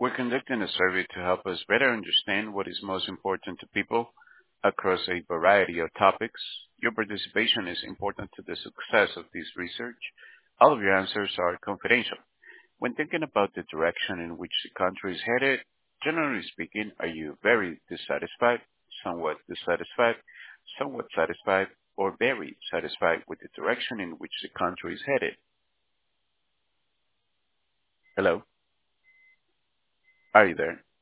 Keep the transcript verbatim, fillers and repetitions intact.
We're conducting a survey to help us better understand what is most important to people across a variety of topics. Your participation is important to the success of this research. All of your answers are confidential. When thinking about the direction in which the country is headed, generally speaking, are you very dissatisfied, somewhat dissatisfied, somewhat satisfied, or very satisfied with the direction in which the country is headed? Hello, are you there?